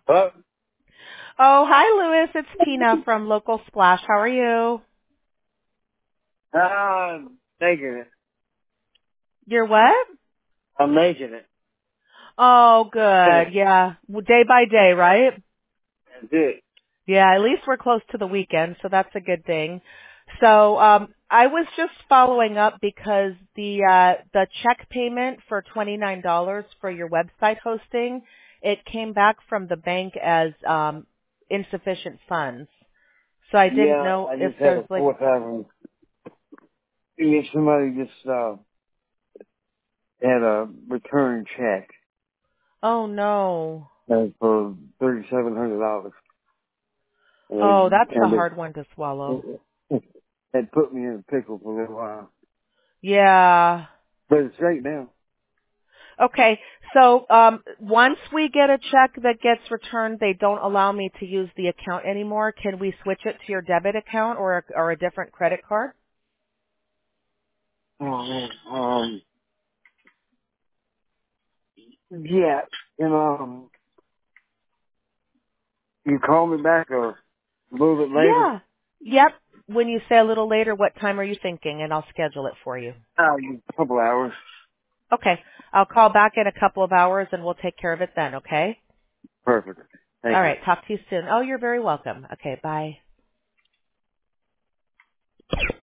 Oh, Oh, hi, Louis. It's Tina from Local Splash. How are you? I'm making it. You're what? I'm making it. Oh, good. Yeah. Well, day by day, right? That's it. Yeah, at least we're close to the weekend, so that's a good thing. So, I was just following up because the check payment for $29 for your website hosting, it came back from the bank as insufficient funds. So I didn't Yeah, know I if just had there's a like, 4,000. Somebody just had a return check oh no. for $3,700, Oh, and that's a hard one to swallow. it put me in a pickle for a little while. Yeah. But it's straight now. Okay. So once we get a check that gets returned, they don't allow me to use the account anymore. Can we switch it to your debit account or a different credit card? Oh man. Yeah. And you call me back a little bit later. Yeah. Yep. When you say a little later, what time are you thinking? And I'll schedule it for you. A couple hours. Okay. I'll call back in a couple of hours and we'll take care of it then, okay? Perfect. All Thank you. right. Talk to you soon. Oh, you're very welcome. Okay. Bye.